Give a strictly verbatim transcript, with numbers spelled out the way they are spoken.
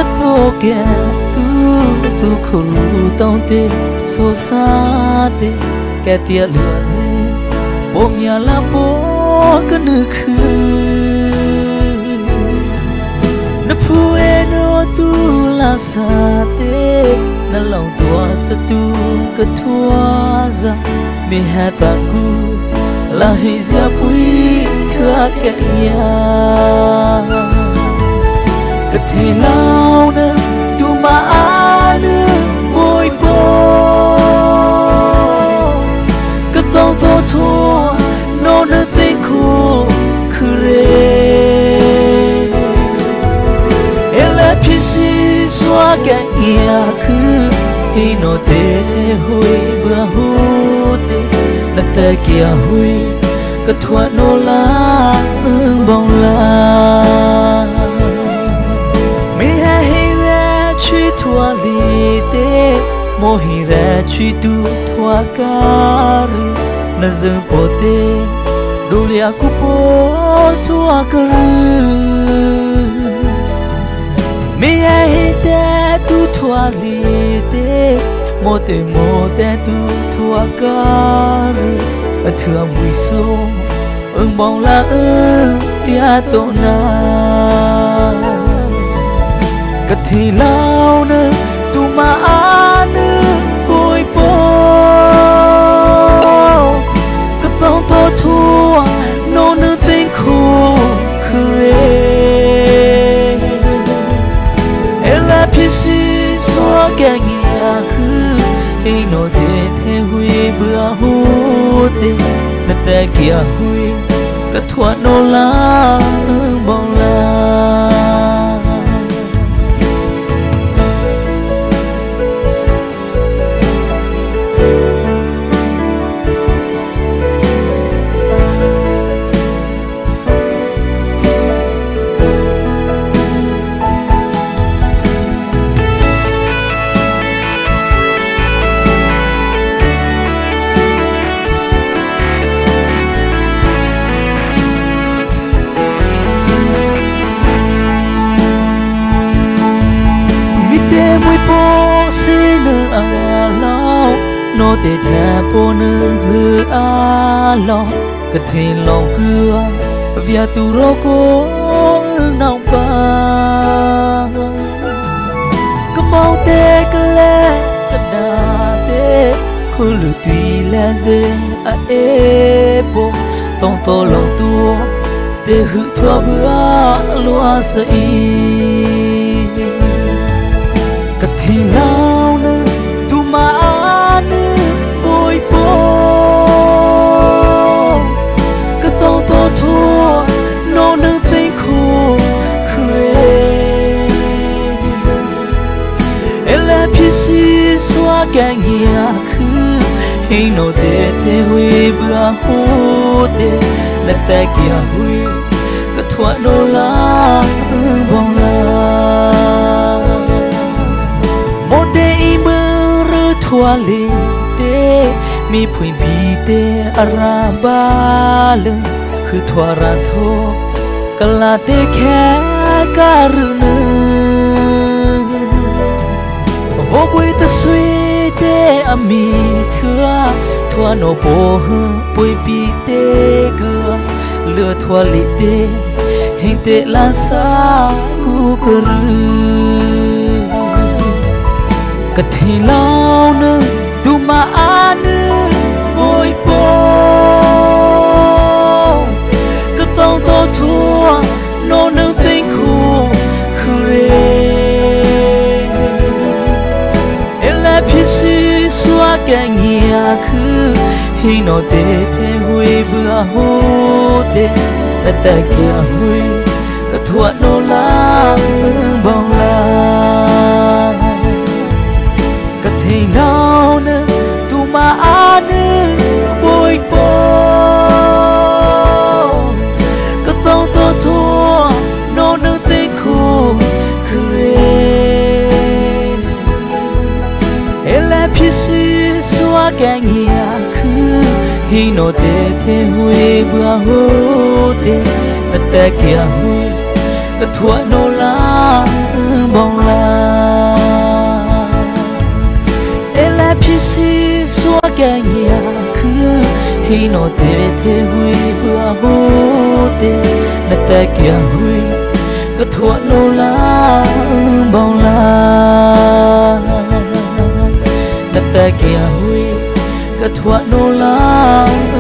na to ke tu tu khuru tong te so sa te ke tia lua zi bo mya la bo ka nu khu na phu e no tu la sa te na long tua sa tu ka thua za me ha ta ku la hi za pui thua ke nya ka the lao na tu ma anu oi po ka tong to thua no na te khu khure ela phisi swa ka ya khu hi no te te hui ba hu te na ta kia hui ka thua no la ung bong la me ha hi ra chi thua li te mo hi ra chi tu thua ka ri na zung po te do lia ku po thua ka ri me ha hi te tu thua li te mo te mo te tu thua ka ri a thua mui so ung bong la ung tia to na ka thi lao na tu ma anu oi po ka tong to thua no nu tin khu khure ela phisi so ka ngia khu hi no te the hui bua hu te na ta kia hui ka thua no la bong la no te the po nu hu a lo ka thin long kua via tu ro ko nong pa ka mau te ka le ka da te khu lu tui la ze a e po tong to long tu te hu thua bua lo a sa i ka thin long nu tu ma anu oi po ka tong to thua no nu tin khu khure ela phisi swa ka ngia khu hi no te te hui bua hu te la ta kia hui ka thua no la bong la mo te i mu ru thua li te mi phui bi te ara ba le khu thua ra tho ka la te kha ka ru nu vo bui ta sui te a mi thua thua no po hu pui bi te ga le thua li te hin te la sa ku ka ru ka thi lao nu tu ma anu oi po ka tong to thua no nu tin khu khure ela phisi swa ka ngia khu hi no te the hui bua hu te la ta kia hui ka thua no la bong la ka thi nào nè tu ma anu oi po ka tong to thua no nu te khu khure ela phisi swa ka ngia khu hi no te the hui bua hu te ta kia hui ka thua no la bong la ela pisi so ga nya khu hi no te te hui bua ho te na ta kya hui ka thua no la bong la na ta kya hui ka thua no la